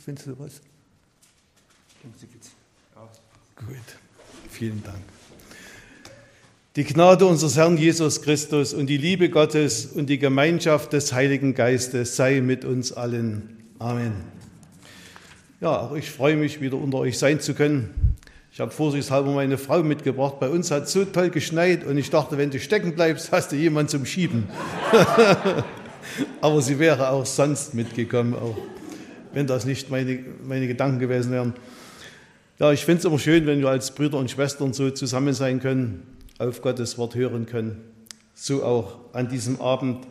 Findest du was? Gut, vielen Dank. Die Gnade unseres Herrn Jesus Christus und die Liebe Gottes und die Gemeinschaft des Heiligen Geistes sei mit uns allen. Amen. Ja, auch ich freue mich, wieder unter euch sein zu können. Ich habe vorsichtshalber meine Frau mitgebracht. Bei uns hat es so toll geschneit und ich dachte, wenn du stecken bleibst, hast du jemanden zum Schieben. Aber sie wäre auch sonst mitgekommen, auch wenn das nicht meine Gedanken gewesen wären. Ja, ich finde es immer schön, wenn wir als Brüder und Schwestern so zusammen sein können, auf Gottes Wort hören können. So auch an diesem Abend.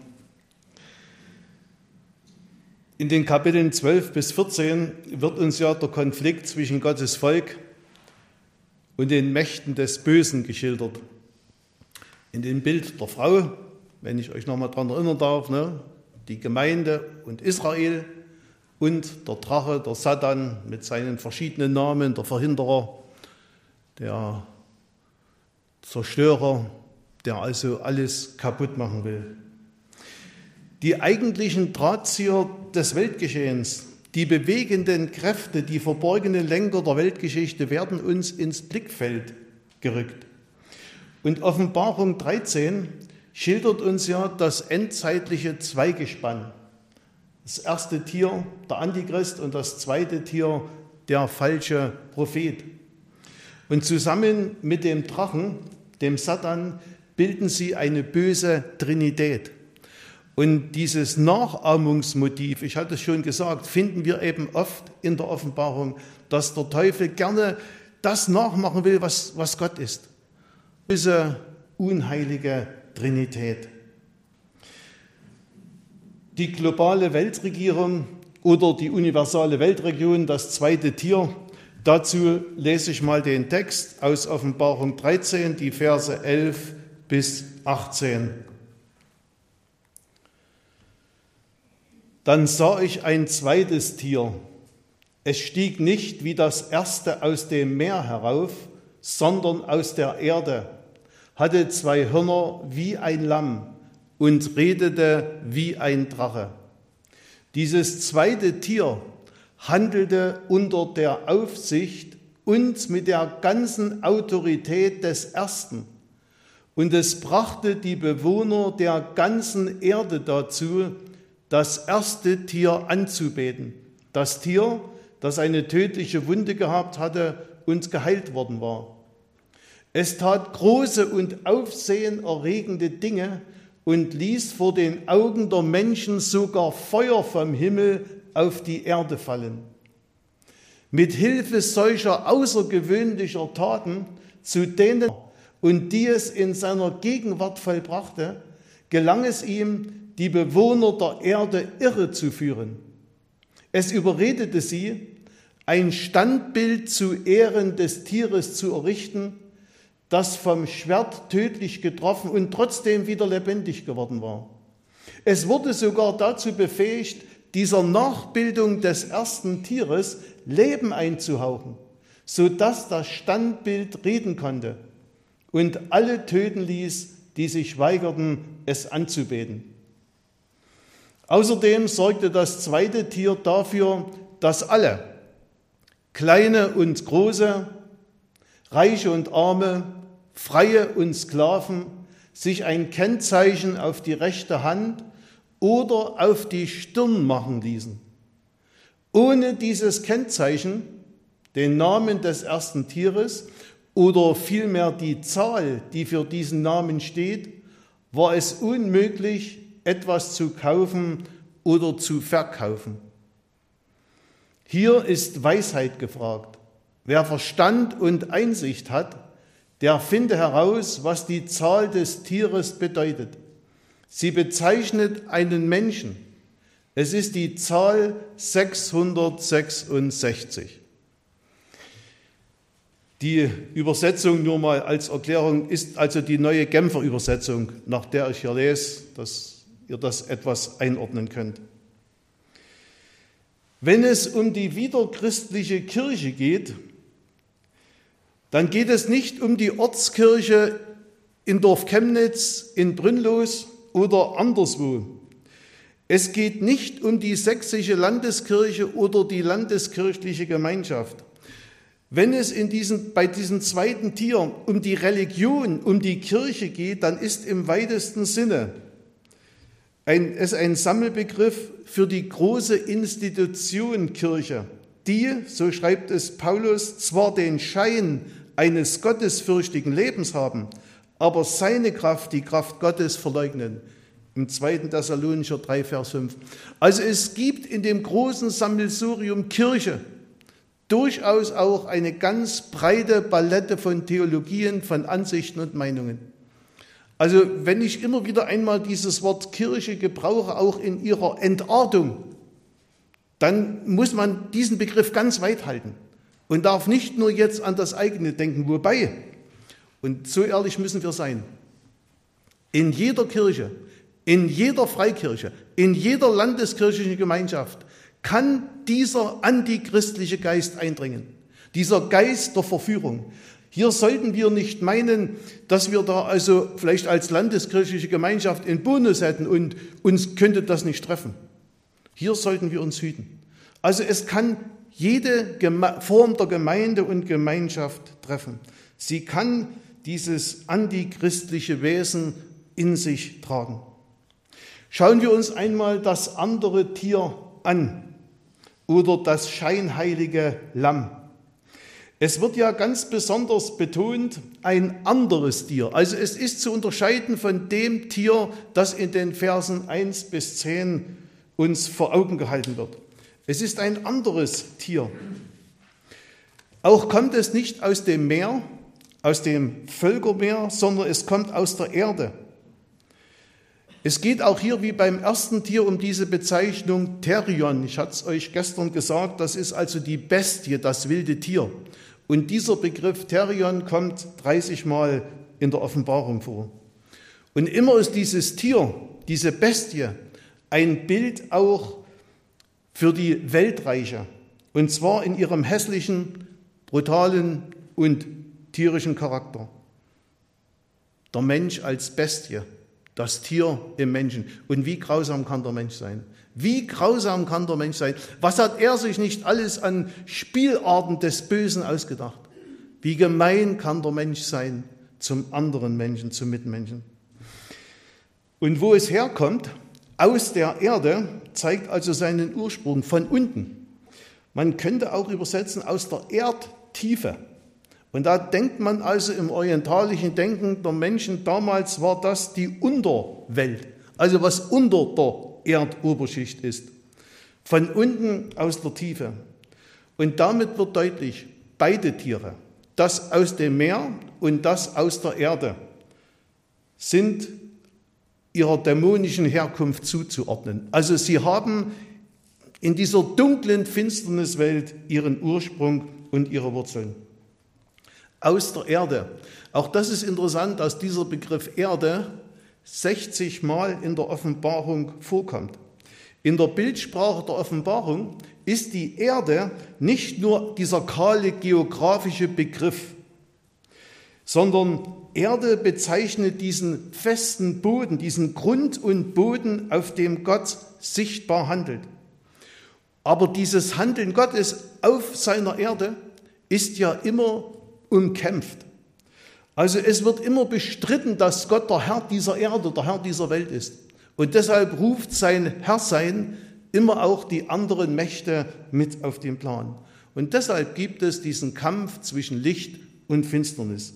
In den Kapiteln 12 bis 14 wird uns ja der Konflikt zwischen Gottes Volk und den Mächten des Bösen geschildert. In dem Bild der Frau, wenn ich euch nochmal daran erinnern darf, die Gemeinde und Israel und der Drache, der Satan mit seinen verschiedenen Namen, der Verhinderer, der Zerstörer, der also alles kaputt machen will. Die eigentlichen Drahtzieher des Weltgeschehens, die bewegenden Kräfte, die verborgenen Lenker der Weltgeschichte werden uns ins Blickfeld gerückt. Und Offenbarung 13 schildert uns ja das endzeitliche Zweigespann. Das erste Tier, der Antichrist, und das zweite Tier, der falsche Prophet. Und zusammen mit dem Drachen, dem Satan, bilden sie eine böse Trinität. Und dieses Nachahmungsmotiv, ich hatte es schon gesagt, finden wir eben oft in der Offenbarung, dass der Teufel gerne das nachmachen will, was Gott ist. Diese unheilige Trinität. Die globale Weltregierung oder die universale Weltregion, das zweite Tier. Dazu lese ich mal den Text aus Offenbarung 13, die Verse 11 bis 18. Dann sah ich ein zweites Tier. Es stieg nicht wie das erste aus dem Meer herauf, sondern aus der Erde, hatte 2 Hörner wie ein Lamm und redete wie ein Drache. Dieses zweite Tier handelte unter der Aufsicht und mit der ganzen Autorität des Ersten. Und es brachte die Bewohner der ganzen Erde dazu, das erste Tier anzubeten. Das Tier, das eine tödliche Wunde gehabt hatte und geheilt worden war. Es tat große und aufsehenerregende Dinge und ließ vor den Augen der Menschen sogar Feuer vom Himmel auf die Erde fallen. Mit Hilfe solcher außergewöhnlicher Taten, zu denen und die es in seiner Gegenwart vollbrachte, gelang es ihm, die Bewohner der Erde irre zu führen. Es überredete sie, ein Standbild zu Ehren des Tieres zu errichten, das vom Schwert tödlich getroffen und trotzdem wieder lebendig geworden war. Es wurde sogar dazu befähigt, dieser Nachbildung des ersten Tieres Leben einzuhauchen, sodass das Standbild reden konnte und alle töten ließ, die sich weigerten, es anzubeten. Außerdem sorgte das zweite Tier dafür, dass alle, Kleine und Große, Reiche und Arme, Freie und Sklaven, sich ein Kennzeichen auf die rechte Hand oder auf die Stirn machen ließen. Ohne dieses Kennzeichen, den Namen des ersten Tieres oder vielmehr die Zahl, die für diesen Namen steht, war es unmöglich, etwas zu kaufen oder zu verkaufen. Hier ist Weisheit gefragt. Wer Verstand und Einsicht hat, der finde heraus, was die Zahl des Tieres bedeutet. Sie bezeichnet einen Menschen. Es ist die Zahl 666. Die Übersetzung nur mal als Erklärung ist also die neue Genfer Übersetzung, nach der ich hier lese, dass ihr das etwas einordnen könnt. Wenn es um die wiederchristliche Kirche geht, dann geht es nicht um die Ortskirche in Dorf Chemnitz, in Brünnlos oder anderswo. Es geht nicht um die sächsische Landeskirche oder die landeskirchliche Gemeinschaft. Wenn es bei diesem zweiten Tier um die Religion, um die Kirche geht, dann ist im weitesten Sinne es ein Sammelbegriff für die große Institution Kirche, die, so schreibt es Paulus, zwar den Schein eines gottesfürchtigen Lebens haben, aber seine Kraft, die Kraft Gottes, verleugnen. Im 2. Thessalonicher 3, Vers 5. Also es gibt in dem großen Sammelsurium Kirche durchaus auch eine ganz breite Palette von Theologien, von Ansichten und Meinungen. Also wenn ich immer wieder einmal dieses Wort Kirche gebrauche, auch in ihrer Entartung, dann muss man diesen Begriff ganz weit halten und darf nicht nur jetzt an das eigene denken. Wobei, und so ehrlich müssen wir sein, in jeder Kirche, in jeder Freikirche, in jeder landeskirchlichen Gemeinschaft kann dieser antichristliche Geist eindringen, dieser Geist der Verführung. Hier sollten wir nicht meinen, dass wir da also vielleicht als landeskirchliche Gemeinschaft einen Bonus hätten und uns könnte das nicht treffen. Hier sollten wir uns hüten. Also es kann jede Form der Gemeinde und Gemeinschaft treffen. Sie kann dieses antichristliche Wesen in sich tragen. Schauen wir uns einmal das andere Tier an oder das scheinheilige Lamm. Es wird ja ganz besonders betont, ein anderes Tier. Also es ist zu unterscheiden von dem Tier, das in den Versen 1 bis 10 uns vor Augen gehalten wird. Es ist ein anderes Tier. Auch kommt es nicht aus dem Meer, aus dem Völkermeer, sondern es kommt aus der Erde. Es geht auch hier wie beim ersten Tier um diese Bezeichnung Therion. Ich hatte es euch gestern gesagt, das ist also die Bestie, das wilde Tier. Und dieser Begriff Therion kommt 30 Mal in der Offenbarung vor. Und immer ist dieses Tier, diese Bestie, ein Bild auch für die Weltreiche. Und zwar in ihrem hässlichen, brutalen und tierischen Charakter. Der Mensch als Bestie. Das Tier im Menschen. Und wie grausam kann der Mensch sein? Wie grausam kann der Mensch sein? Was hat er sich nicht alles an Spielarten des Bösen ausgedacht? Wie gemein kann der Mensch sein zum anderen Menschen, zum Mitmenschen? Und wo es herkommt, aus der Erde, zeigt also seinen Ursprung von unten. Man könnte auch übersetzen aus der Erdtiefe. Und da denkt man also im orientalischen Denken der Menschen, damals war das die Unterwelt, also was unter der Erdoberschicht ist, von unten aus der Tiefe. Und damit wird deutlich, beide Tiere, das aus dem Meer und das aus der Erde, sind ihrer dämonischen Herkunft zuzuordnen. Also sie haben in dieser dunklen Finsterniswelt ihren Ursprung und ihre Wurzeln. Aus der Erde. Auch das ist interessant, dass dieser Begriff Erde 60 Mal in der Offenbarung vorkommt. In der Bildsprache der Offenbarung ist die Erde nicht nur dieser kahle geografische Begriff, sondern Erde bezeichnet diesen festen Boden, diesen Grund und Boden, auf dem Gott sichtbar handelt. Aber dieses Handeln Gottes auf seiner Erde ist ja immer umkämpft. Also es wird immer bestritten, dass Gott der Herr dieser Erde, der Herr dieser Welt ist. Und deshalb ruft sein Herrsein immer auch die anderen Mächte mit auf den Plan. Und deshalb gibt es diesen Kampf zwischen Licht und Finsternis.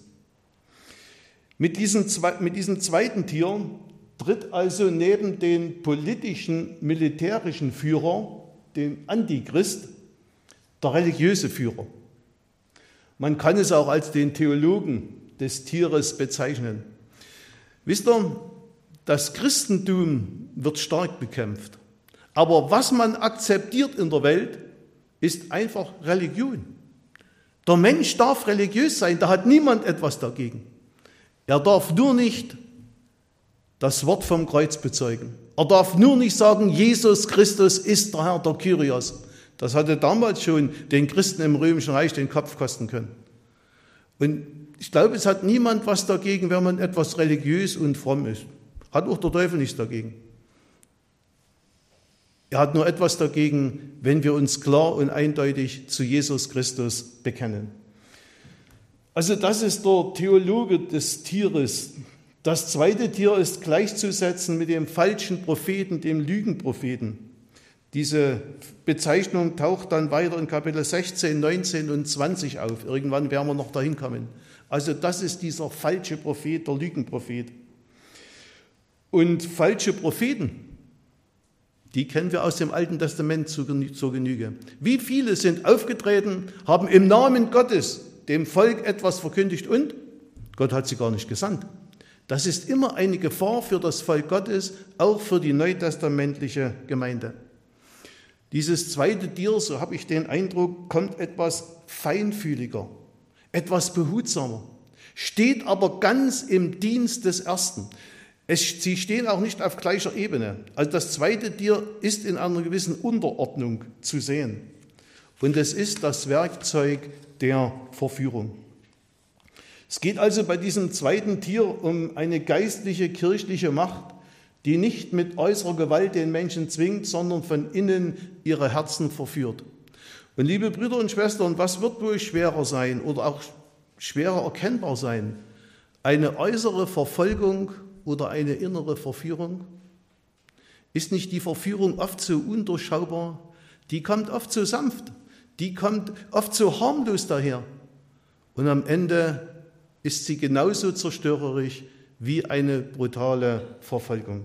Mit diesem zweiten Tier tritt also neben den politischen, militärischen Führer, dem Antichrist, der religiöse Führer. Man kann es auch als den Theologen des Tieres bezeichnen. Wisst ihr, das Christentum wird stark bekämpft. Aber was man akzeptiert in der Welt, ist einfach Religion. Der Mensch darf religiös sein, da hat niemand etwas dagegen. Er darf nur nicht das Wort vom Kreuz bezeugen. Er darf nur nicht sagen, Jesus Christus ist der Herr, der Kyrios. Das hatte damals schon den Christen im Römischen Reich den Kopf kosten können. Und ich glaube, es hat niemand was dagegen, wenn man etwas religiös und fromm ist. Hat auch der Teufel nichts dagegen. Er hat nur etwas dagegen, wenn wir uns klar und eindeutig zu Jesus Christus bekennen. Also das ist der Theologe des Tieres. Das zweite Tier ist gleichzusetzen mit dem falschen Propheten, dem Lügenpropheten. Diese Bezeichnung taucht dann weiter in Kapitel 16, 19 und 20 auf. Irgendwann werden wir noch dahin kommen. Also das ist dieser falsche Prophet, der Lügenprophet. Und falsche Propheten, die kennen wir aus dem Alten Testament zur Genüge. Wie viele sind aufgetreten, haben im Namen Gottes dem Volk etwas verkündigt und Gott hat sie gar nicht gesandt. Das ist immer eine Gefahr für das Volk Gottes, auch für die neutestamentliche Gemeinde. Dieses zweite Tier, so habe ich den Eindruck, kommt etwas feinfühliger, etwas behutsamer, steht aber ganz im Dienst des Ersten. Sie stehen auch nicht auf gleicher Ebene. Also das zweite Tier ist in einer gewissen Unterordnung zu sehen. Und es ist das Werkzeug der Verführung. Es geht also bei diesem zweiten Tier um eine geistliche, kirchliche Macht, die nicht mit äußerer Gewalt den Menschen zwingt, sondern von innen ihre Herzen verführt. Und liebe Brüder und Schwestern, was wird wohl schwerer sein oder auch schwerer erkennbar sein? Eine äußere Verfolgung oder eine innere Verführung? Ist nicht die Verführung oft so undurchschaubar? Die kommt oft so sanft, die kommt oft so harmlos daher. Und am Ende ist sie genauso zerstörerisch wie eine brutale Verfolgung.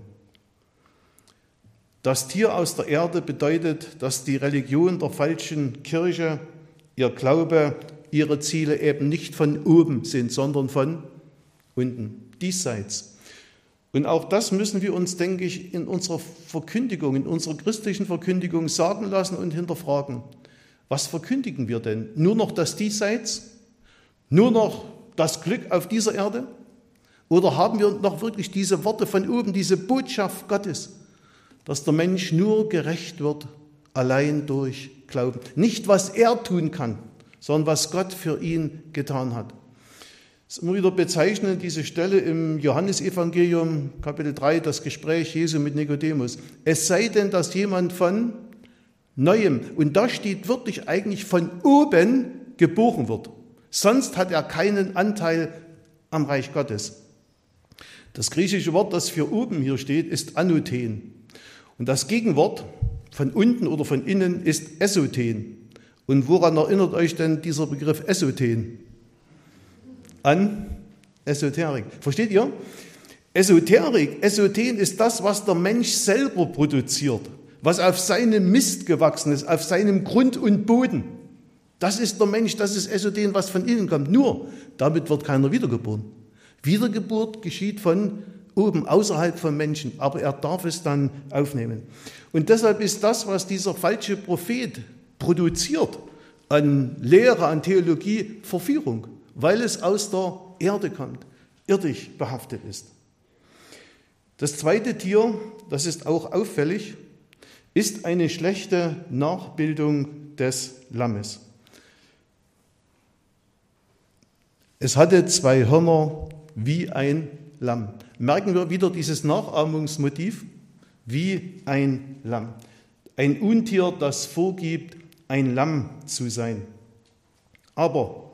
Das Tier aus der Erde bedeutet, dass die Religion der falschen Kirche, ihr Glaube, ihre Ziele eben nicht von oben sind, sondern von unten, diesseits. Und auch das müssen wir uns, denke ich, in unserer Verkündigung, in unserer christlichen Verkündigung sagen lassen und hinterfragen. Was verkündigen wir denn? Nur noch das Diesseits? Nur noch das Glück auf dieser Erde? Oder haben wir noch wirklich diese Worte von oben, diese Botschaft Gottes, dass der Mensch nur gerecht wird, allein durch Glauben? Nicht, was er tun kann, sondern was Gott für ihn getan hat. Es ist immer wieder bezeichnend, diese Stelle im Johannesevangelium, Kapitel 3, das Gespräch Jesu mit Nikodemus. Es sei denn, dass jemand von Neuem, und da steht wirklich eigentlich von oben geboren wird. Sonst hat er keinen Anteil am Reich Gottes. Das griechische Wort, das für oben hier steht, ist Anothen. Und das Gegenwort von unten oder von innen ist Esothen. Und woran erinnert euch denn dieser Begriff Esothen? An Esoterik. Versteht ihr? Esoterik, Esothen ist das, was der Mensch selber produziert, was auf seinem Mist gewachsen ist, auf seinem Grund und Boden. Das ist der Mensch, das ist Esothen, was von innen kommt. Nur, damit wird keiner wiedergeboren. Wiedergeburt geschieht von oben, außerhalb vom Menschen, aber er darf es dann aufnehmen. Und deshalb ist das, was dieser falsche Prophet produziert, an Lehre, an Theologie, Verführung, weil es aus der Erde kommt, irdisch behaftet ist. Das zweite Tier, das ist auch auffällig, ist eine schlechte Nachbildung des Lammes. Es hatte 2 Hörner wie ein Lamm. Merken wir wieder dieses Nachahmungsmotiv, wie ein Lamm. Ein Untier, das vorgibt, ein Lamm zu sein. Aber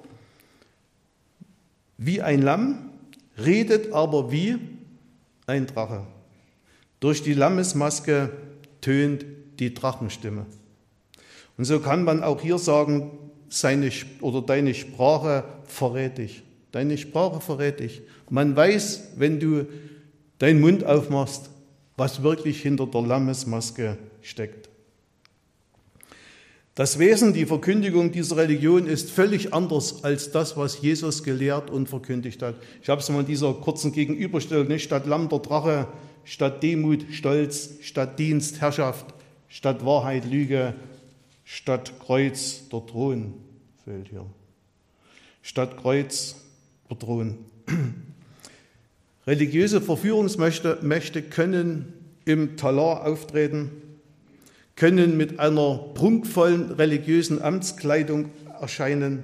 wie ein Lamm, redet aber wie ein Drache. Durch die Lammesmaske tönt die Drachenstimme. Und so kann man auch hier sagen, deine Sprache verrät dich. Deine Sprache verrät dich. Man weiß, wenn du deinen Mund aufmachst, was wirklich hinter der Lammesmaske steckt. Das Wesen, die Verkündigung dieser Religion ist völlig anders als das, was Jesus gelehrt und verkündigt hat. Ich habe es mal in dieser kurzen Gegenüberstellung, nicht? Statt Lamm der Drache, statt Demut Stolz, statt Dienst Herrschaft, statt Wahrheit Lüge, statt Kreuz der Thron, fehlt hier. Statt Kreuz der Thron. Religiöse Verführungsmächte können im Talar auftreten, können mit einer prunkvollen religiösen Amtskleidung erscheinen.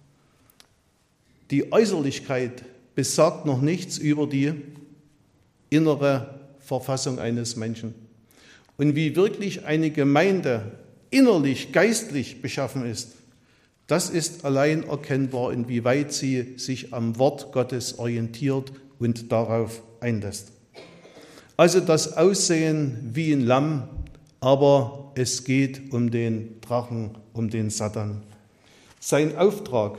Die Äußerlichkeit besagt noch nichts über die innere Verfassung eines Menschen. und wie wirklich eine Gemeinde innerlich, geistlich beschaffen ist, das ist allein erkennbar, inwieweit sie sich am Wort Gottes orientiert und darauf einlässt. Also das Aussehen wie ein Lamm, aber es geht um den Drachen, um den Satan. Sein Auftrag,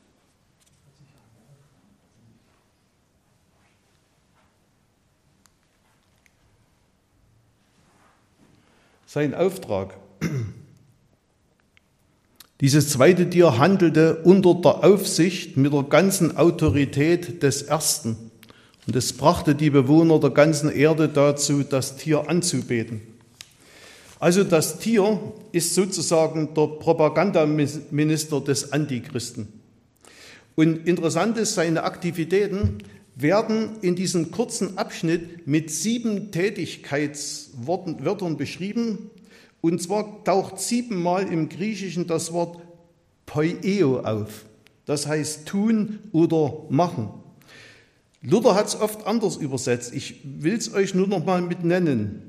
dieses zweite Tier handelte unter der Aufsicht mit der ganzen Autorität des Ersten. Und es brachte die Bewohner der ganzen Erde dazu, das Tier anzubeten. Also das Tier ist sozusagen der Propagandaminister des Antichristen. Und interessant ist, seine Aktivitäten werden in diesem kurzen Abschnitt mit 7 Tätigkeitswörtern beschrieben. Und zwar taucht 7-mal im Griechischen das Wort Poieo auf. Das heißt tun oder machen. Luther hat es oft anders übersetzt. Ich will es euch nur noch mal mit nennen.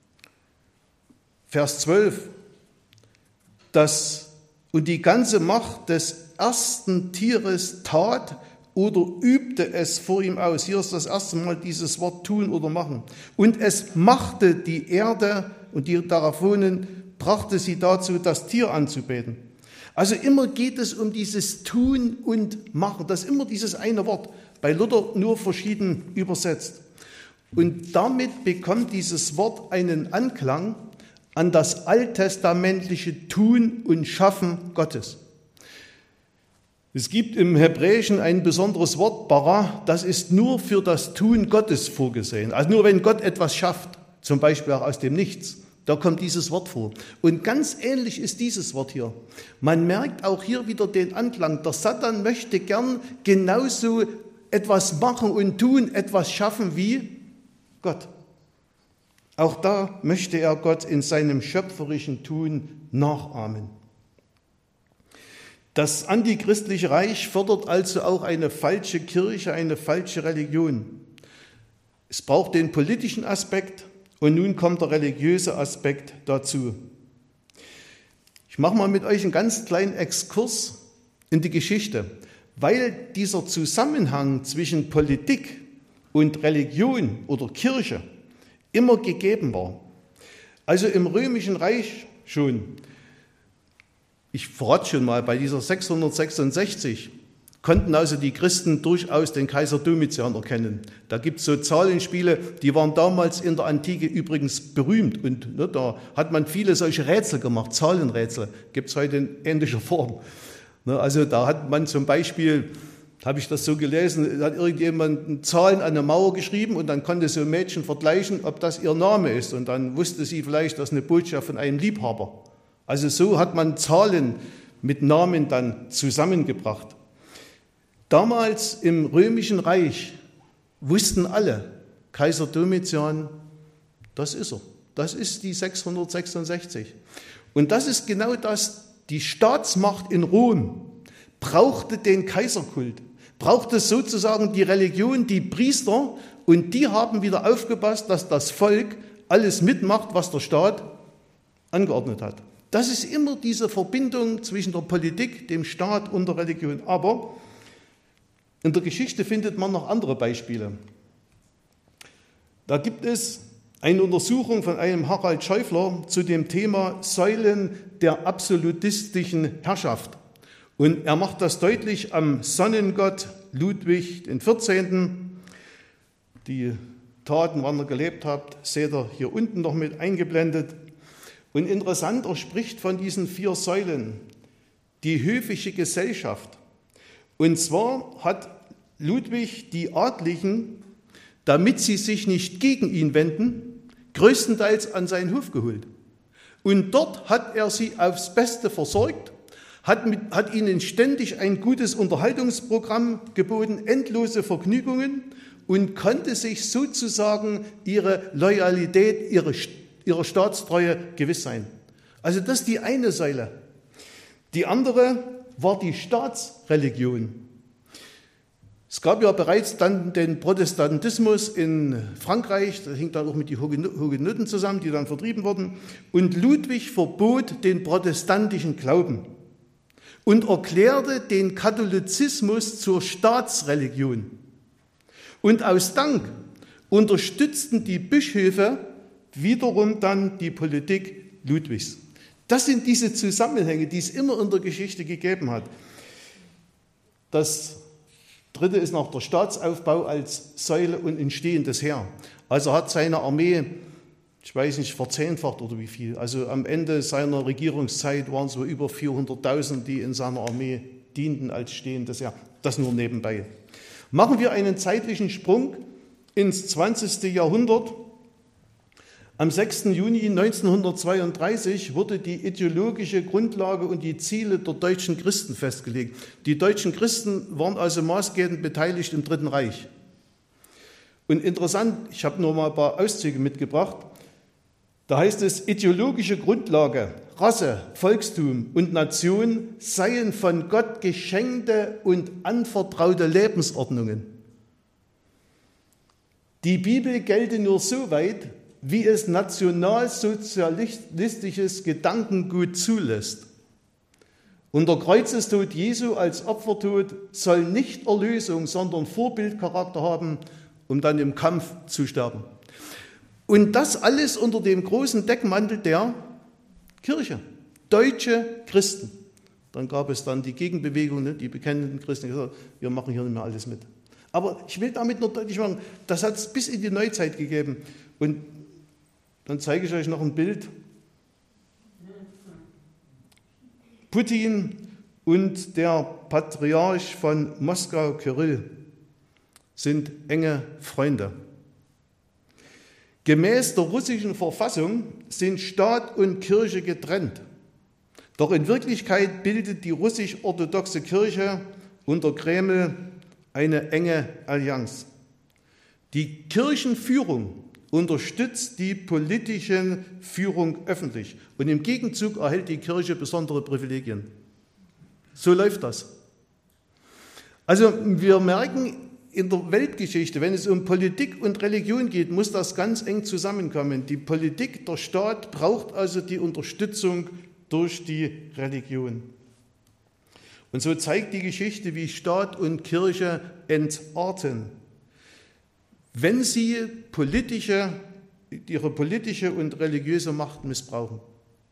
Vers 12. Und die ganze Macht des ersten Tieres tat oder übte es vor ihm aus. Hier ist das erste Mal dieses Wort tun oder machen. Und es machte die Erde und die darauf wohnen, brachte sie dazu, das Tier anzubeten. Also immer geht es um dieses Tun und Machen. Das ist immer dieses eine Wort. Bei Luther nur verschieden übersetzt. Und damit bekommt dieses Wort einen Anklang an das alttestamentliche Tun und Schaffen Gottes. Es gibt im Hebräischen ein besonderes Wort, bara, das ist nur für das Tun Gottes vorgesehen. Also nur wenn Gott etwas schafft, zum Beispiel auch aus dem Nichts, da kommt dieses Wort vor. Und ganz ähnlich ist dieses Wort hier. Man merkt auch hier wieder den Anklang. Der Satan möchte gern genauso etwas machen und tun, etwas schaffen wie Gott. Auch da möchte er Gott in seinem schöpferischen Tun nachahmen. Das antichristliche Reich fördert also auch eine falsche Kirche, eine falsche Religion. Es braucht den politischen Aspekt und nun kommt der religiöse Aspekt dazu. Ich mache mal mit euch einen ganz kleinen Exkurs in die Geschichte, weil dieser Zusammenhang zwischen Politik und Religion oder Kirche immer gegeben war. Also im Römischen Reich schon. Ich verrate schon mal, bei dieser 666 konnten also die Christen durchaus den Kaiser Domitian erkennen. Da gibt es so Zahlenspiele, die waren damals in der Antike übrigens berühmt. Und da hat man viele solche Rätsel gemacht, Zahlenrätsel, gibt es heute in ähnlicher Form. Also da hat man zum Beispiel, habe ich das so gelesen, hat irgendjemand Zahlen an eine Mauer geschrieben und dann konnte so ein Mädchen vergleichen, ob das ihr Name ist. Und dann wusste sie vielleicht, das ist eine Botschaft von einem Liebhaber. Also so hat man Zahlen mit Namen dann zusammengebracht. Damals im Römischen Reich wussten alle, Kaiser Domitian, das ist er. Das ist die 666. Und das ist genau das, die Staatsmacht in Rom brauchte den Kaiserkult, brauchte sozusagen die Religion, die Priester, und die haben wieder aufgepasst, dass das Volk alles mitmacht, was der Staat angeordnet hat. Das ist immer diese Verbindung zwischen der Politik, dem Staat und der Religion. Aber in der Geschichte findet man noch andere Beispiele. Da gibt es eine Untersuchung von einem Harald Schäufler zu dem Thema Säulen der absolutistischen Herrschaft. Und er macht das deutlich am Sonnengott Ludwig XIV. Die Taten, wann er gelebt hat, seht ihr hier unten noch mit eingeblendet. Und interessant, er spricht von diesen 4 Säulen. Die höfische Gesellschaft. Und zwar hat Ludwig die Adligen, damit sie sich nicht gegen ihn wenden, größtenteils an seinen Hof geholt. Und dort hat er sie aufs Beste versorgt, hat ihnen ständig ein gutes Unterhaltungsprogramm geboten, endlose Vergnügungen und konnte sich sozusagen ihre Loyalität, ihre Staatstreue gewiss sein. Also das ist die eine Säule. Die andere war die Staatsreligion. Es gab ja bereits dann den Protestantismus in Frankreich, das hing dann auch mit den Hugenotten zusammen, die dann vertrieben wurden. Und Ludwig verbot den protestantischen Glauben und erklärte den Katholizismus zur Staatsreligion. Und aus Dank unterstützten die Bischöfe wiederum dann die Politik Ludwigs. Das sind diese Zusammenhänge, die es immer in der Geschichte gegeben hat. Das Dritte ist noch der Staatsaufbau als Säule und entstehendes Heer. Also hat seine Armee, ich weiß nicht, verzehnfacht oder wie viel. Also am Ende seiner Regierungszeit waren es so über 400.000, die in seiner Armee dienten als stehendes Heer. Das nur nebenbei. Machen wir einen zeitlichen Sprung ins 20. Jahrhundert. Am 6. Juni 1932 wurde die ideologische Grundlage und die Ziele der deutschen Christen festgelegt. Die deutschen Christen waren also maßgebend beteiligt im Dritten Reich. Und interessant, ich habe nur mal ein paar Auszüge mitgebracht, da heißt es, ideologische Grundlage, Rasse, Volkstum und Nation seien von Gott geschenkte und anvertraute Lebensordnungen. Die Bibel gelte nur so weit, wie es nationalsozialistisches Gedankengut zulässt. Und der Kreuzestod Jesu als Opfertod soll nicht Erlösung, sondern Vorbildcharakter haben, um dann im Kampf zu sterben. Und das alles unter dem großen Deckmantel der Kirche, deutsche Christen. Dann gab es dann die Gegenbewegung, die bekennenden Christen, die gesagt haben, wir machen hier nicht mehr alles mit. Aber ich will damit nur deutlich machen, das hat es bis in die Neuzeit gegeben. Und dann zeige ich euch noch ein Bild. Putin und der Patriarch von Moskau, Kyrill, sind enge Freunde. Gemäß der russischen Verfassung sind Staat und Kirche getrennt. Doch in Wirklichkeit bildet die russisch-orthodoxe Kirche unter Kreml eine enge Allianz. Die Kirchenführung unterstützt die politische Führung öffentlich und im Gegenzug erhält die Kirche besondere Privilegien. So läuft das. Also wir merken in der Weltgeschichte, wenn es um Politik und Religion geht, muss das ganz eng zusammenkommen. Die Politik, der Staat braucht also die Unterstützung durch die Religion. Und so zeigt die Geschichte, wie Staat und Kirche entarten, wenn sie ihre politische und religiöse Macht missbrauchen.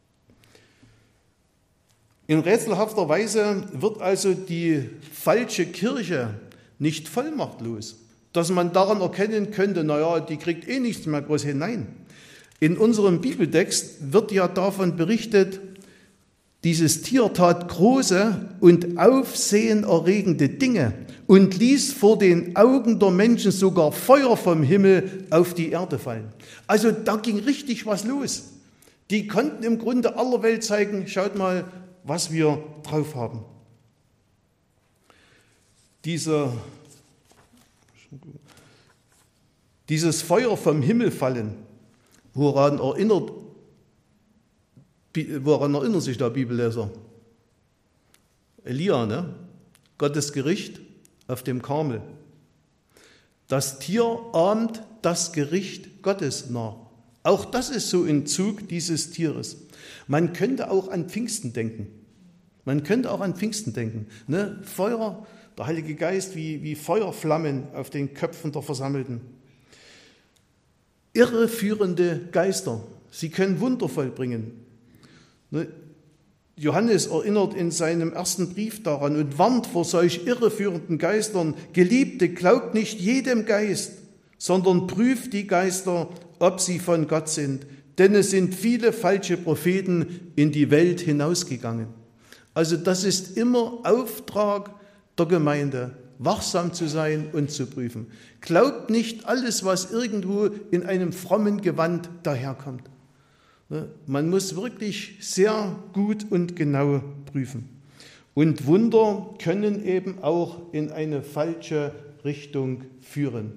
In rätselhafter Weise wird also die falsche Kirche nicht vollmachtlos, dass man daran erkennen könnte, naja, die kriegt eh nichts mehr groß hin. Nein, in unserem Bibeltext wird ja davon berichtet, dieses Tier tat große und aufsehenerregende Dinge und ließ vor den Augen der Menschen sogar Feuer vom Himmel auf die Erde fallen. Also da ging richtig was los. Die konnten im Grunde aller Welt zeigen, schaut mal, was wir drauf haben. Dieses Feuer vom Himmel fallen, woran erinnert sich der Bibelleser? Elia, ne? Gottes Gericht auf dem Karmel. Das Tier ahmt das Gericht Gottes nach. Auch das ist so ein Zug dieses Tieres. Man könnte auch an Pfingsten denken. Ne? Feuer, der Heilige Geist wie Feuerflammen auf den Köpfen der Versammelten. Irreführende Geister, sie können Wunder vollbringen. Johannes erinnert in seinem ersten Brief daran und warnt vor solch irreführenden Geistern. Geliebte, glaubt nicht jedem Geist, sondern prüft die Geister, ob sie von Gott sind. Denn es sind viele falsche Propheten in die Welt hinausgegangen. Also das ist immer Auftrag der Gemeinde, wachsam zu sein und zu prüfen. Glaubt nicht alles, was irgendwo in einem frommen Gewand daherkommt. Man muss wirklich sehr gut und genau prüfen. Und Wunder können eben auch in eine falsche Richtung führen.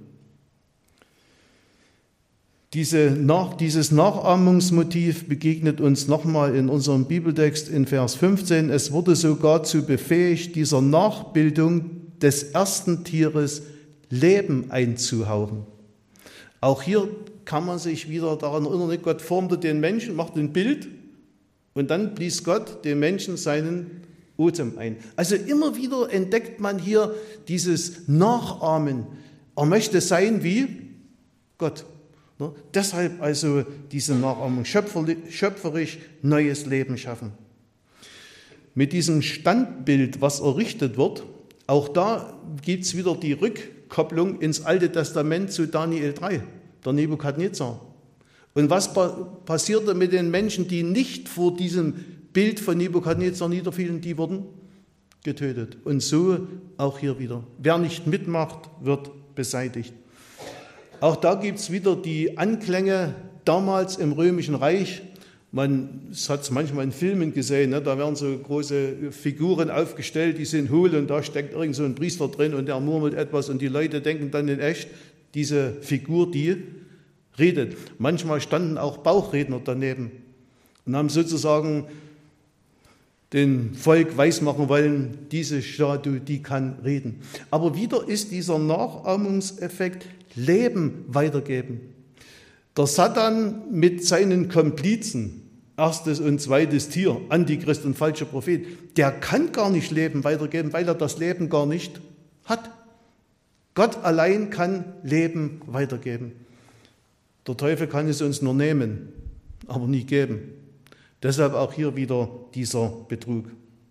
Dieses Nachahmungsmotiv begegnet uns nochmal in unserem Bibeltext in Vers 15. Es wurde sogar zu befähigt, dieser Nachbildung des ersten Tieres Leben einzuhauchen. Auch hier kann man sich wieder daran erinnern, Gott formte den Menschen, macht ein Bild und dann blies Gott dem Menschen seinen Atem ein. Also immer wieder entdeckt man hier dieses Nachahmen. Er möchte sein wie Gott. Deshalb also diese Nachahmung, schöpferisch neues Leben schaffen. Mit diesem Standbild, was errichtet wird, auch da gibt es wieder die Rückkopplung ins Alte Testament zu Daniel 3, der Nebukadnezar. Und was passierte mit den Menschen, die nicht vor diesem Bild von Nebukadnezar niederfielen? Die wurden getötet. Und so auch hier wieder. Wer nicht mitmacht, wird beseitigt. Auch da gibt es wieder die Anklänge damals im Römischen Reich. Man hat es manchmal in Filmen gesehen, da werden so große Figuren aufgestellt, die sind hohl und da steckt irgend so ein Priester drin und der murmelt etwas und die Leute denken dann in echt, diese Figur, die redet. Manchmal standen auch Bauchredner daneben und haben sozusagen dem Volk weismachen wollen, diese Statue, die kann reden. Aber wieder ist dieser Nachahmungseffekt Leben weitergeben. Der Satan mit seinen Komplizen, erstes und zweites Tier, Antichrist und falscher Prophet, der kann gar nicht Leben weitergeben, weil er das Leben gar nicht hat. Gott allein kann Leben weitergeben. Der Teufel kann es uns nur nehmen, aber nie geben. Deshalb auch hier wieder dieser Betrug.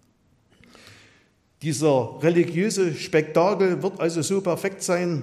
Dieser religiöse Spektakel wird also so perfekt sein,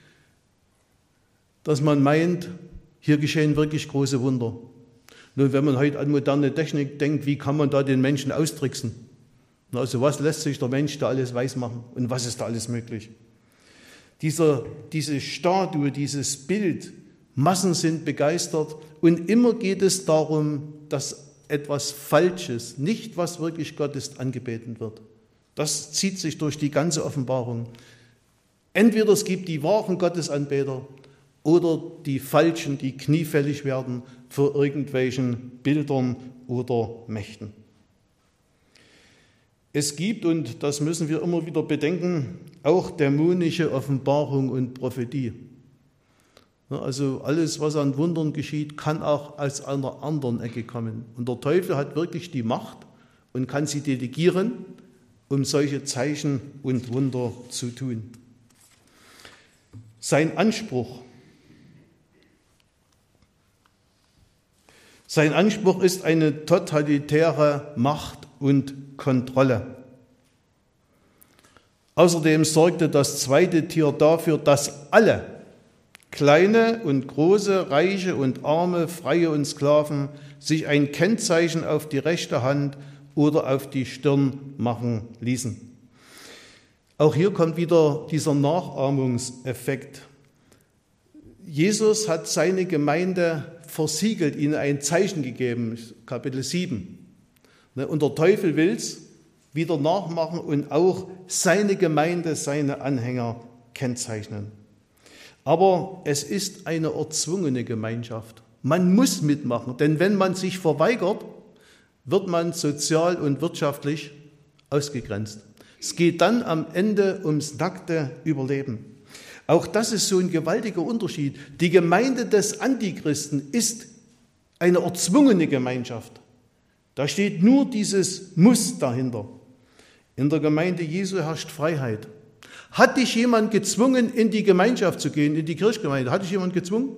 dass man meint, hier geschehen wirklich große Wunder. Nun, wenn man heute an moderne Technik denkt, wie kann man da den Menschen austricksen? Also was lässt sich der Mensch da alles weismachen und was ist da alles möglich? Diese Statue, dieses Bild, Massen sind begeistert und immer geht es darum, dass etwas Falsches, nicht was wirklich Gott ist, angebeten wird. Das zieht sich durch die ganze Offenbarung. Entweder es gibt die wahren Gottesanbeter oder die Falschen, die kniefällig werden vor irgendwelchen Bildern oder Mächten. Es gibt, und das müssen wir immer wieder bedenken, auch dämonische Offenbarung und Prophetie. Also alles, was an Wundern geschieht, kann auch aus einer anderen Ecke kommen. Und der Teufel hat wirklich die Macht und kann sie delegieren, um solche Zeichen und Wunder zu tun. Sein Anspruch ist eine totalitäre Macht und Kontrolle. Außerdem sorgte das zweite Tier dafür, dass alle, kleine und große, reiche und arme, freie und Sklaven, sich ein Kennzeichen auf die rechte Hand oder auf die Stirn machen ließen. Auch hier kommt wieder dieser Nachahmungseffekt. Jesus hat seine Gemeinde versiegelt, ihnen ein Zeichen gegeben, Kapitel 7. Und der Teufel will es wieder nachmachen und auch seine Gemeinde, seine Anhänger kennzeichnen. Aber es ist eine erzwungene Gemeinschaft. Man muss mitmachen, denn wenn man sich verweigert, wird man sozial und wirtschaftlich ausgegrenzt. Es geht dann am Ende ums nackte Überleben. Auch das ist so ein gewaltiger Unterschied. Die Gemeinde des Antichristen ist eine erzwungene Gemeinschaft. Da steht nur dieses Muss dahinter. In der Gemeinde Jesu herrscht Freiheit. Hat dich jemand gezwungen, in die Gemeinschaft zu gehen, in die Kirchgemeinde? Hat dich jemand gezwungen?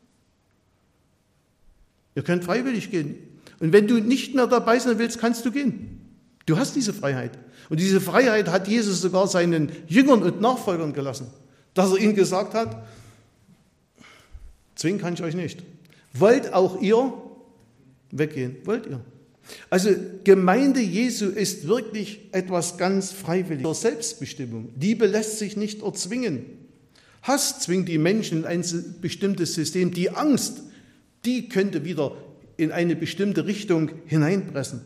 Ihr könnt freiwillig gehen. Und wenn du nicht mehr dabei sein willst, kannst du gehen. Du hast diese Freiheit. Und diese Freiheit hat Jesus sogar seinen Jüngern und Nachfolgern gelassen, dass er ihnen gesagt hat, zwingen kann ich euch nicht. Wollt auch ihr weggehen? Wollt ihr? Also Gemeinde Jesu ist wirklich etwas ganz Freiwilliges. Selbstbestimmung. Liebe lässt sich nicht erzwingen. Hass zwingt die Menschen in ein bestimmtes System. Die Angst, die könnte wieder in eine bestimmte Richtung hineinpressen.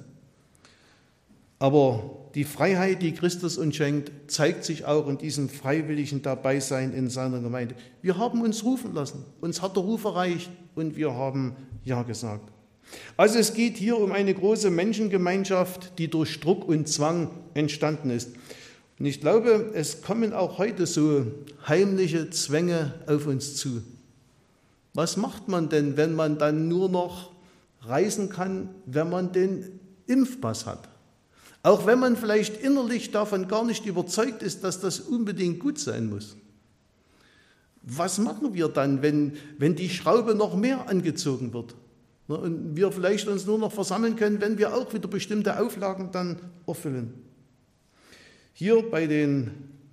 Aber die Freiheit, die Christus uns schenkt, zeigt sich auch in diesem freiwilligen Dabeisein in seiner Gemeinde. Wir haben uns rufen lassen, uns hat der Ruf erreicht und wir haben Ja gesagt. Also es geht hier um eine große Menschengemeinschaft, die durch Druck und Zwang entstanden ist. Und ich glaube, es kommen auch heute so heimliche Zwänge auf uns zu. Was macht man denn, wenn man dann nur noch reisen kann, wenn man den Impfpass hat? Auch wenn man vielleicht innerlich davon gar nicht überzeugt ist, dass das unbedingt gut sein muss. Was machen wir dann, wenn die Schraube noch mehr angezogen wird? Und wir vielleicht uns nur noch versammeln können, wenn wir auch wieder bestimmte Auflagen dann erfüllen. Hier bei den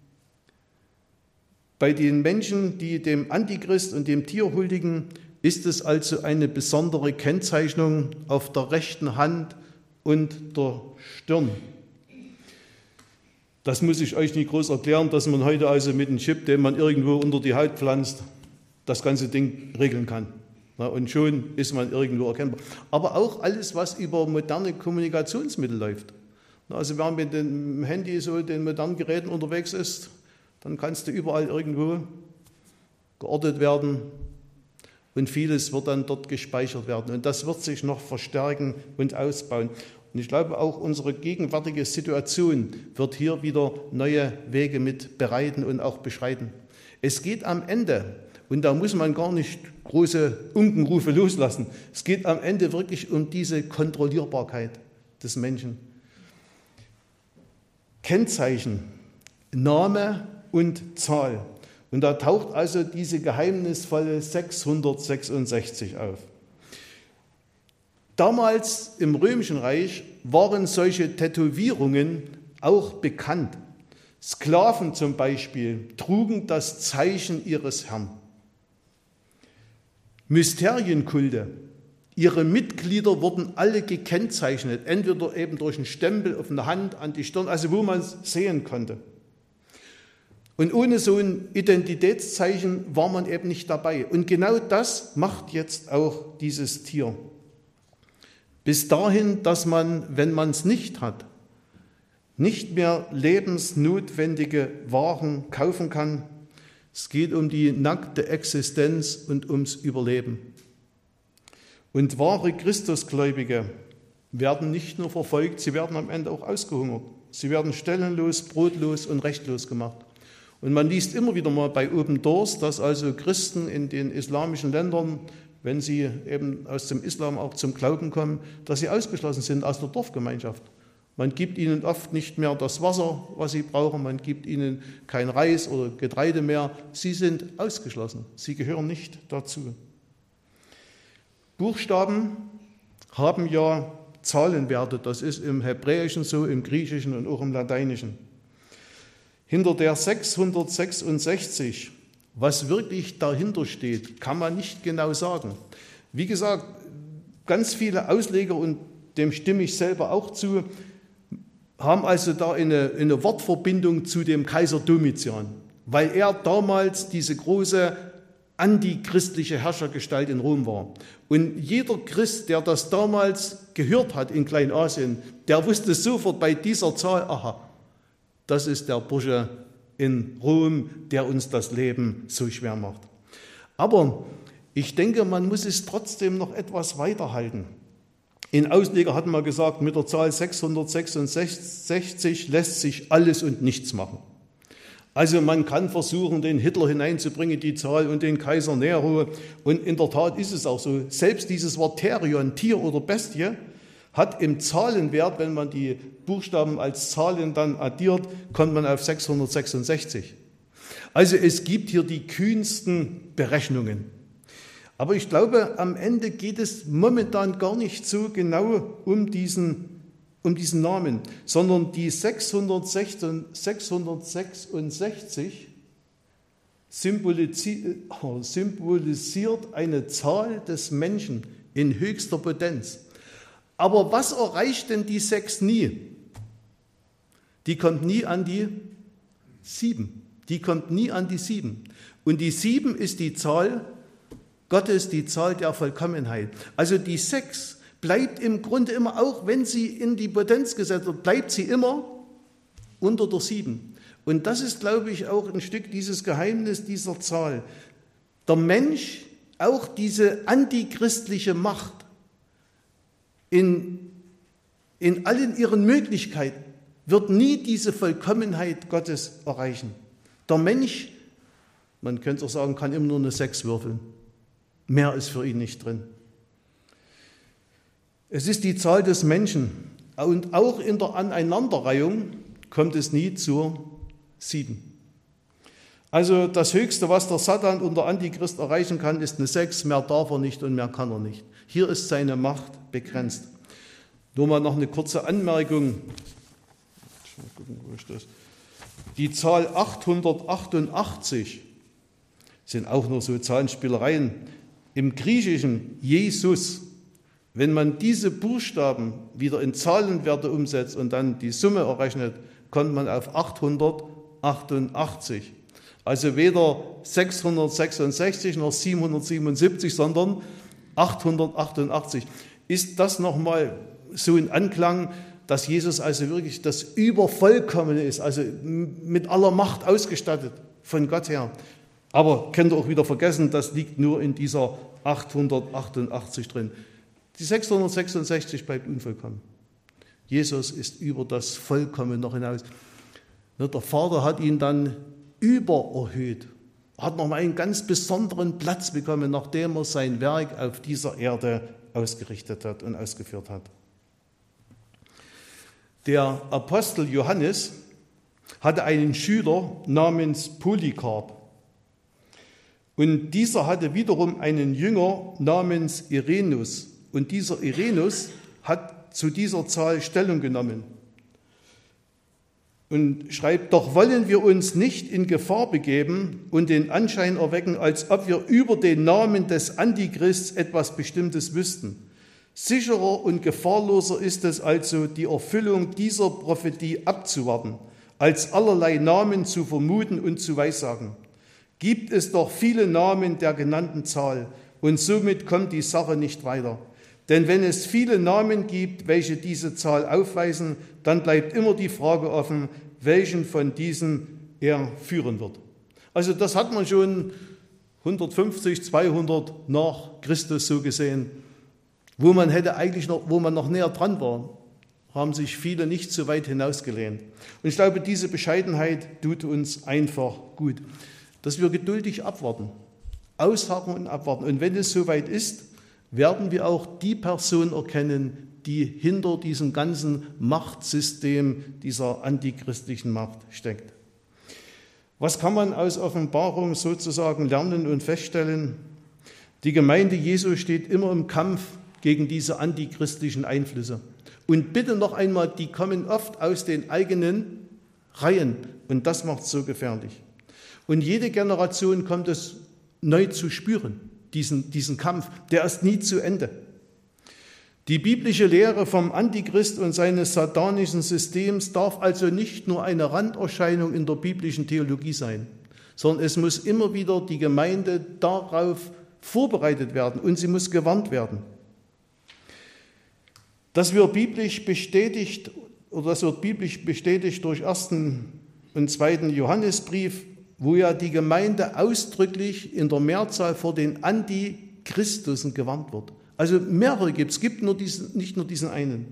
Menschen, die dem Antichrist und dem Tier huldigen, ist es also eine besondere Kennzeichnung auf der rechten Hand und der Stirn. Das muss ich euch nicht groß erklären, dass man heute also mit einem Chip, den man irgendwo unter die Haut pflanzt, das ganze Ding regeln kann. Und schon ist man irgendwo erkennbar. Aber auch alles, was über moderne Kommunikationsmittel läuft. Also wer mit dem Handy, so den modernen Geräten unterwegs ist, dann kannst du überall irgendwo geortet werden und vieles wird dann dort gespeichert werden. Und das wird sich noch verstärken und ausbauen. Und ich glaube, auch unsere gegenwärtige Situation wird hier wieder neue Wege mit bereiten und auch beschreiten. Es geht am Ende, und da muss man gar nicht große Unkenrufe loslassen, es geht am Ende wirklich um diese Kontrollierbarkeit des Menschen. Kennzeichen, Name und Zahl. Und da taucht also diese geheimnisvolle 666 auf. Damals im Römischen Reich waren solche Tätowierungen auch bekannt. Sklaven zum Beispiel trugen das Zeichen ihres Herrn. Mysterienkulte, ihre Mitglieder wurden alle gekennzeichnet, entweder eben durch einen Stempel auf der Hand, an die Stirn, also wo man es sehen konnte. Und ohne so ein Identitätszeichen war man eben nicht dabei. Und genau das macht jetzt auch dieses Tier. Bis dahin, dass man, wenn man es nicht hat, nicht mehr lebensnotwendige Waren kaufen kann. Es geht um die nackte Existenz und ums Überleben. Und wahre Christusgläubige werden nicht nur verfolgt, sie werden am Ende auch ausgehungert. Sie werden stellenlos, brotlos und rechtlos gemacht. Und man liest immer wieder mal bei Open Doors, dass also Christen in den islamischen Ländern, wenn sie eben aus dem Islam auch zum Glauben kommen, dass sie ausgeschlossen sind aus der Dorfgemeinschaft. Man gibt ihnen oft nicht mehr das Wasser, was sie brauchen, man gibt ihnen kein Reis oder Getreide mehr. Sie sind ausgeschlossen, sie gehören nicht dazu. Buchstaben haben ja Zahlenwerte, das ist im Hebräischen so, im Griechischen und auch im Lateinischen. Hinter der 666, was wirklich dahinter steht, kann man nicht genau sagen. Wie gesagt, ganz viele Ausleger, und dem stimme ich selber auch zu, haben also da eine Wortverbindung zu dem Kaiser Domitian, weil er damals diese große antichristliche Herrschergestalt in Rom war. Und jeder Christ, der das damals gehört hat in Kleinasien, der wusste sofort bei dieser Zahl, aha, das ist der Bursche in Rom, der uns das Leben so schwer macht. Aber ich denke, man muss es trotzdem noch etwas weiterhalten. Ein Ausleger hat mal gesagt, mit der Zahl 666 lässt sich alles und nichts machen. Also man kann versuchen, den Hitler hineinzubringen, die Zahl, und den Kaiser Nero. Und in der Tat ist es auch so. Selbst dieses Wort Therion, Tier oder Bestie, hat im Zahlenwert, wenn man die Buchstaben als Zahlen dann addiert, kommt man auf 666. Also es gibt hier die kühnsten Berechnungen. Aber ich glaube, am Ende geht es momentan gar nicht so genau um diesen Namen, sondern die 666 symbolisiert eine Zahl des Menschen in höchster Potenz. Aber was erreicht denn die 6 nie? Die kommt nie an die 7. Die kommt nie an die 7. Und die 7 ist die Zahl Gottes, die Zahl der Vollkommenheit. Also die 6 bleibt im Grunde immer, auch wenn sie in die Potenz gesetzt wird, bleibt sie immer unter der 7. Und das ist, glaube ich, auch ein Stück dieses Geheimnis dieser Zahl. Der Mensch, auch diese antichristliche Macht, in allen ihren Möglichkeiten, wird nie diese Vollkommenheit Gottes erreichen. Der Mensch, man könnte auch sagen, kann immer nur eine 6 würfeln. Mehr ist für ihn nicht drin. Es ist die Zahl des Menschen. Und auch in der Aneinanderreihung kommt es nie zur 7. Also das Höchste, was der Satan und der Antichrist erreichen kann, ist eine 6. Mehr darf er nicht und mehr kann er nicht. Hier ist seine Macht begrenzt. Nur mal noch eine kurze Anmerkung. Mal gucken, wo ist das? Die Zahl 888 sind auch nur so Zahlenspielereien. Im Griechischen Jesus, wenn man diese Buchstaben wieder in Zahlenwerte umsetzt und dann die Summe errechnet, kommt man auf 888. Also weder 666 noch 777, sondern 888. Ist das nochmal so ein Anklang, dass Jesus also wirklich das Übervollkommene ist, also mit aller Macht ausgestattet von Gott her. Aber könnt ihr auch wieder vergessen, das liegt nur in dieser 888 drin. Die 666 bleibt unvollkommen. Jesus ist über das Vollkommen noch hinaus. Der Vater hat ihn dann übererhöht, hat nochmal einen ganz besonderen Platz bekommen, nachdem er sein Werk auf dieser Erde ausgerichtet hat und ausgeführt hat. Der Apostel Johannes hatte einen Schüler namens Polycarp. Und dieser hatte wiederum einen Jünger namens Irenus. Und dieser Irenus hat zu dieser Zahl Stellung genommen. Und schreibt, doch wollen wir uns nicht in Gefahr begeben und den Anschein erwecken, als ob wir über den Namen des Antichrists etwas Bestimmtes wüssten. Sicherer und gefahrloser ist es also, die Erfüllung dieser Prophetie abzuwarten, als allerlei Namen zu vermuten und zu weissagen. Gibt es doch viele Namen der genannten Zahl, und somit kommt die Sache nicht weiter. Denn wenn es viele Namen gibt, welche diese Zahl aufweisen, dann bleibt immer die Frage offen, welchen von diesen er führen wird. Also das hat man schon 150, 200 nach Christus so gesehen. Wo man noch näher dran war, haben sich viele nicht so weit hinausgelehnt. Und ich glaube, diese Bescheidenheit tut uns einfach gut, dass wir geduldig abwarten, ausharren und abwarten. Und wenn es soweit ist, werden wir auch die Person erkennen, die hinter diesem ganzen Machtsystem dieser antichristlichen Macht steckt. Was kann man aus Offenbarung sozusagen lernen und feststellen? Die Gemeinde Jesu steht immer im Kampf gegen diese antichristlichen Einflüsse. Und bitte noch einmal, die kommen oft aus den eigenen Reihen. Und das macht es so gefährlich. Und jede Generation kommt es neu zu spüren, diesen Kampf. Der ist nie zu Ende. Die biblische Lehre vom Antichrist und seines satanischen Systems darf also nicht nur eine Randerscheinung in der biblischen Theologie sein, sondern es muss immer wieder die Gemeinde darauf vorbereitet werden und sie muss gewarnt werden. Das wird biblisch bestätigt durch 1. und 2. Johannesbrief, wo ja die Gemeinde ausdrücklich in der Mehrzahl vor den Antichristusen gewarnt wird. Also mehrere gibt es, nicht nur diesen einen.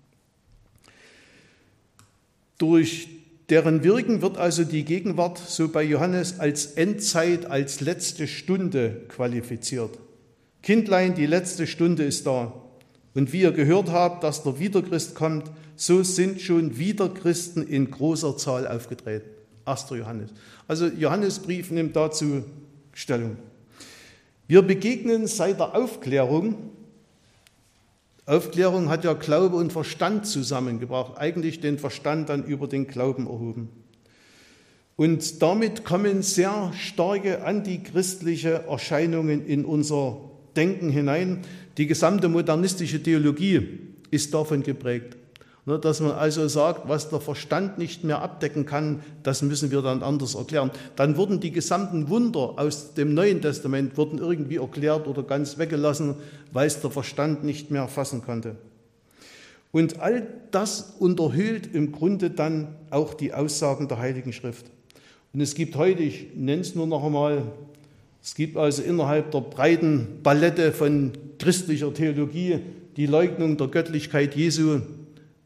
Durch deren Wirken wird also die Gegenwart, so bei Johannes, als Endzeit, als letzte Stunde qualifiziert. Kindlein, die letzte Stunde ist da. Und wie ihr gehört habt, dass der Wiederchrist kommt, so sind schon Wiederchristen in großer Zahl aufgetreten. 1. Johannes. Also Johannesbrief nimmt dazu Stellung. Wir begegnen seit der Aufklärung. Aufklärung hat ja Glaube und Verstand zusammengebracht, eigentlich den Verstand dann über den Glauben erhoben. Und damit kommen sehr starke antichristliche Erscheinungen in unser Denken hinein. Die gesamte modernistische Theologie ist davon geprägt. Dass man also sagt, was der Verstand nicht mehr abdecken kann, das müssen wir dann anders erklären. Dann wurden die gesamten Wunder aus dem Neuen Testament irgendwie erklärt oder ganz weggelassen, weil es der Verstand nicht mehr fassen konnte. Und all das unterhöhlt im Grunde dann auch die Aussagen der Heiligen Schrift. Und es gibt heute, ich nenne es nur noch einmal, es gibt also innerhalb der breiten Palette von christlicher Theologie die Leugnung der Göttlichkeit Jesu,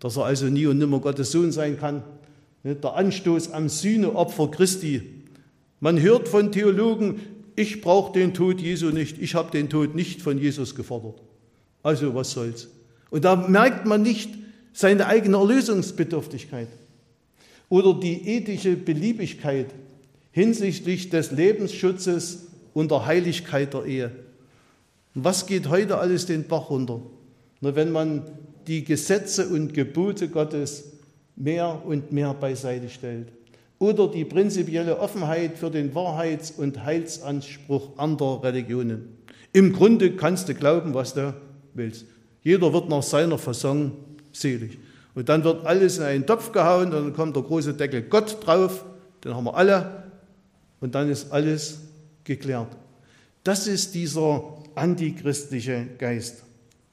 dass er also nie und nimmer Gottes Sohn sein kann. Der Anstoß am Sühneopfer Christi. Man hört von Theologen, ich brauche den Tod Jesu nicht, ich habe den Tod nicht von Jesus gefordert. Also was soll's. Und da merkt man nicht seine eigene Erlösungsbedürftigkeit oder die ethische Beliebigkeit hinsichtlich des Lebensschutzes und der Heiligkeit der Ehe. Und was geht heute alles den Bach runter? Nur wenn man die Gesetze und Gebote Gottes mehr und mehr beiseite stellt. Oder die prinzipielle Offenheit für den Wahrheits- und Heilsanspruch anderer Religionen. Im Grunde kannst du glauben, was du willst. Jeder wird nach seiner Fasson selig. Und dann wird alles in einen Topf gehauen und dann kommt der große Deckel Gott drauf, den haben wir alle und dann ist alles geklärt. Das ist dieser antichristliche Geist.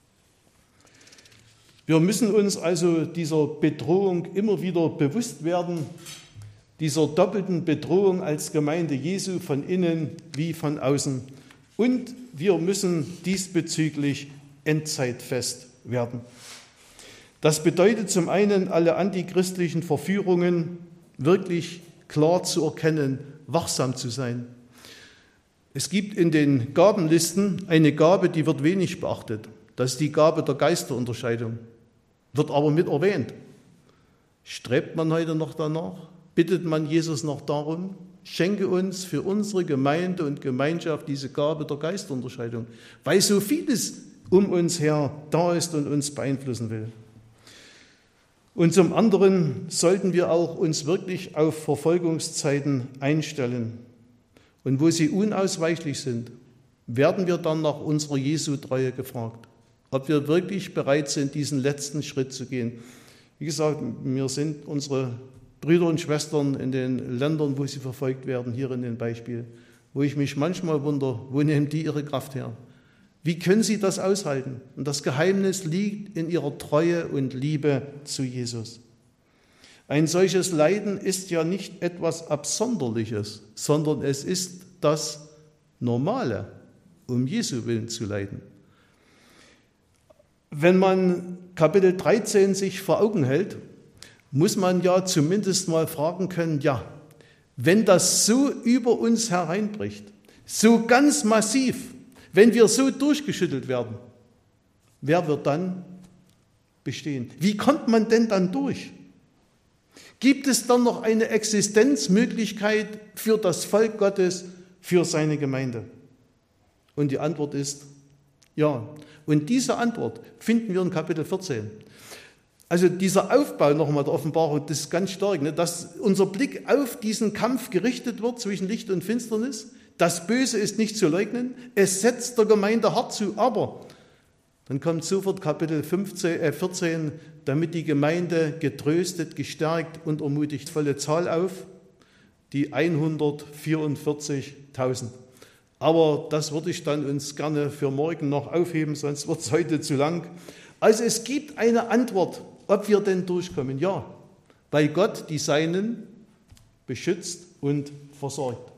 Wir müssen uns also dieser Bedrohung immer wieder bewusst werden, dieser doppelten Bedrohung als Gemeinde Jesu von innen wie von außen. Und wir müssen diesbezüglich endzeitfest werden. Das bedeutet zum einen, alle antichristlichen Verführungen wirklich klar zu erkennen, wachsam zu sein. Es gibt in den Gabenlisten eine Gabe, die wird wenig beachtet. Das ist die Gabe der Geisterunterscheidung. Wird aber mit erwähnt. Strebt man heute noch danach? Bittet man Jesus noch darum? Schenke uns für unsere Gemeinde und Gemeinschaft diese Gabe der Geisterunterscheidung, weil so vieles um uns her da ist und uns beeinflussen will. Und zum anderen sollten wir auch uns wirklich auf Verfolgungszeiten einstellen. Und wo sie unausweichlich sind, werden wir dann nach unserer Jesu-Treue gefragt, ob wir wirklich bereit sind, diesen letzten Schritt zu gehen. Wie gesagt, mir sind unsere Brüder und Schwestern in den Ländern, wo sie verfolgt werden, hier in dem Beispiel, wo ich mich manchmal wundere, wo nehmen die ihre Kraft her? Wie können sie das aushalten? Und das Geheimnis liegt in ihrer Treue und Liebe zu Jesus. Ein solches Leiden ist ja nicht etwas Absonderliches, sondern es ist das Normale, um Jesu willen zu leiden. Wenn man Kapitel 13 sich vor Augen hält, muss man ja zumindest mal fragen können, ja, wenn das so über uns hereinbricht, so ganz massiv, wenn wir so durchgeschüttelt werden, wer wird dann bestehen? Wie kommt man denn dann durch? Gibt es dann noch eine Existenzmöglichkeit für das Volk Gottes, für seine Gemeinde? Und die Antwort ist ja. Und diese Antwort finden wir in Kapitel 14. Also dieser Aufbau nochmal der Offenbarung, das ist ganz stark, ne? Dass unser Blick auf diesen Kampf gerichtet wird zwischen Licht und Finsternis. Das Böse ist nicht zu leugnen, es setzt der Gemeinde hart zu, aber dann kommt sofort Kapitel 14, damit die Gemeinde getröstet, gestärkt und ermutigt, volle Zahl auf, die 144.000. Aber das würde ich dann uns gerne für morgen noch aufheben, sonst wird es heute zu lang. Also es gibt eine Antwort, ob wir denn durchkommen. Ja, weil Gott die Seinen beschützt und versorgt.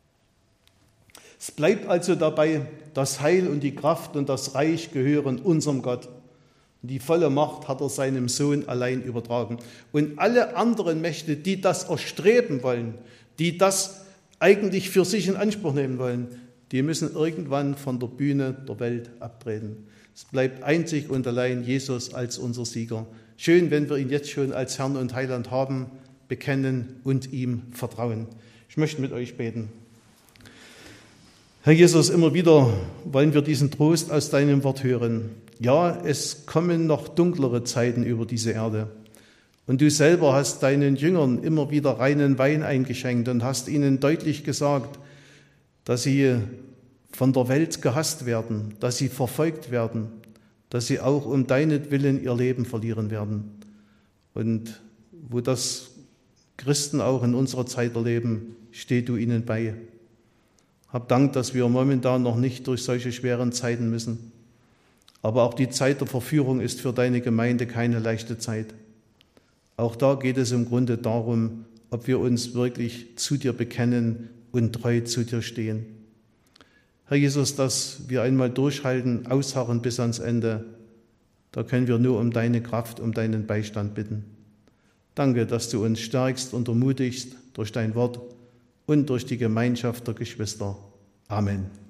Es bleibt also dabei, das Heil und die Kraft und das Reich gehören unserem Gott. Die volle Macht hat er seinem Sohn allein übertragen. Und alle anderen Mächte, die das erstreben wollen, die das eigentlich für sich in Anspruch nehmen wollen, die müssen irgendwann von der Bühne der Welt abtreten. Es bleibt einzig und allein Jesus als unser Sieger. Schön, wenn wir ihn jetzt schon als Herrn und Heiland haben, bekennen und ihm vertrauen. Ich möchte mit euch beten. Herr Jesus, immer wieder wollen wir diesen Trost aus deinem Wort hören. Ja, es kommen noch dunklere Zeiten über diese Erde. Und du selber hast deinen Jüngern immer wieder reinen Wein eingeschenkt und hast ihnen deutlich gesagt, dass sie von der Welt gehasst werden, dass sie verfolgt werden, dass sie auch um deinetwillen ihr Leben verlieren werden. Und wo das Christen auch in unserer Zeit erleben, steh du ihnen bei. Hab Dank, dass wir momentan noch nicht durch solche schweren Zeiten müssen. Aber auch die Zeit der Verführung ist für deine Gemeinde keine leichte Zeit. Auch da geht es im Grunde darum, ob wir uns wirklich zu dir bekennen und treu zu dir stehen. Herr Jesus, dass wir einmal durchhalten, ausharren bis ans Ende, Da können wir nur um deine Kraft, um deinen Beistand bitten. Danke, dass du uns stärkst und ermutigst durch dein Wort und durch die Gemeinschaft der Geschwister. Amen.